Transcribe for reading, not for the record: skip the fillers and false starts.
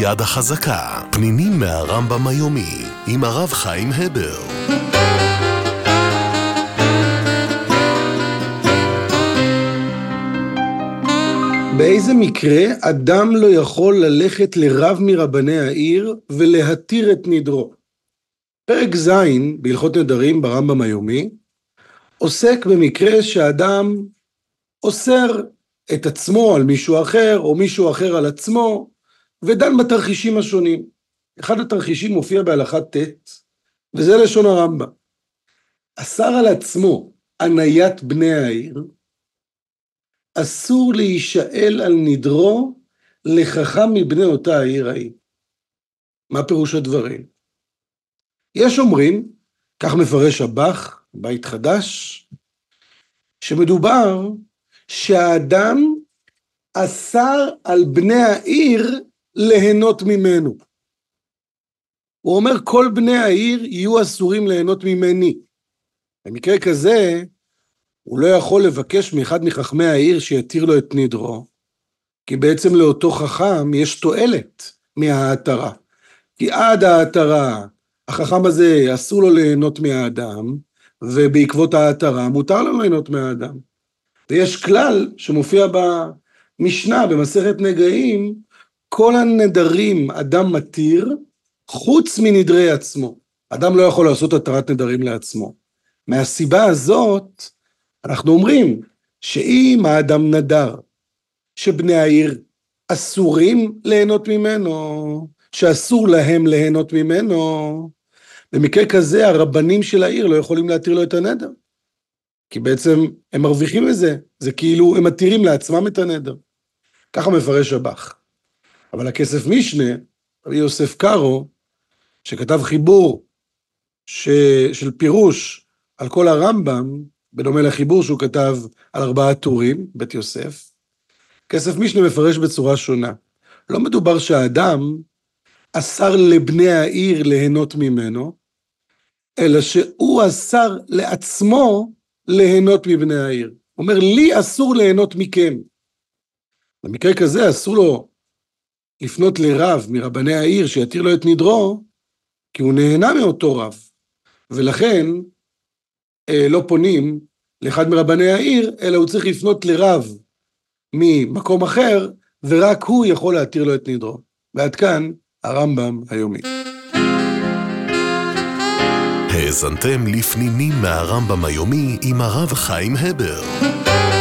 יד החזקה, פנינים מהרמב"ם היומי, עם הרב חיים הבר. באיזה מקרה אדם לא יכול ללכת לרב מרבני העיר ולהתיר את נדרו? פרק ז' בהלכות נדרים ברמב"ם היומי עוסק במקרה שאדם אוסר את עצמו על מישהו אחר או מישהו אחר על עצמו ודן בתרחישים השונים. אחד התרחישים מופיע בהלכת ט' וזה לשון הרמב"ם. אסר על עצמו עניית בני העיר, אסור להישאל על נדרו לחכם מבני אותה העיר ההיא. מה פירוש הדברים? יש אומרים, כך מפרש הבח, בית חדש, שמדובר שהאדם אסר על בני העיר ליהנות ממנו. הוא אומר כל בני העיר יהיו אסורים ליהנות ממני. במקרה כזה הוא לא יכול לבקש מאחד מחכמי העיר שיתיר לו את נדרו, כי בעצם לאותו חכם יש תועלת מההתרה. כי עד ההתרה החכם הזה אסור לו ליהנות מהאדם, ובעקבות ההתרה מותר לו ליהנות מהאדם. ויש כלל שמופיע במשנה במסכת נגעים, כל הנדרים אדם מתיר חוץ מנדרי עצמו. אדם לא יכול לעשות התרת נדרים לעצמו. מהסיבה הזאת אנחנו אומרים שאם האדם נדר שבני העיר אסורים ליהנות ממנו, שאסור להם ליהנות ממנו, במקרה כזה הרבנים של העיר לא יכולים להתיר לו את הנדר. כי בעצם הם מרוויחים לזה, זה כאילו הם מתירים לעצמם את הנדר. ככה מפרש הבח. אבל הכסף משנה, רבי יוסף קארו, שכתב חיבור של פירוש על כל הרמב"ם, בדומה לחיבור שהוא כתב על 4 טורים, בית יוסף, כסף משנה מפרש בצורה שונה. לא מדובר שהאדם אסר לבני העיר ליהנות ממנו, אלא שהוא אסר לעצמו ליהנות מבני העיר. הוא אומר, לי אסור ליהנות מכם. במקרה כזה אסור לו לפנות לרב מרבני העיר שיתיר לו את נדרו, כי הוא נהנה מאותו רב. ולכן לא פונים לאחד מרבני העיר, אלא הוא צריך לפנות לרב ממקום אחר, ורק הוא יכול להתיר לו את נדרו. ועד כאן הרמב"ם היומי. האזנתם לפנינים מהרמב"ם היומי עם הרב חיים הבר.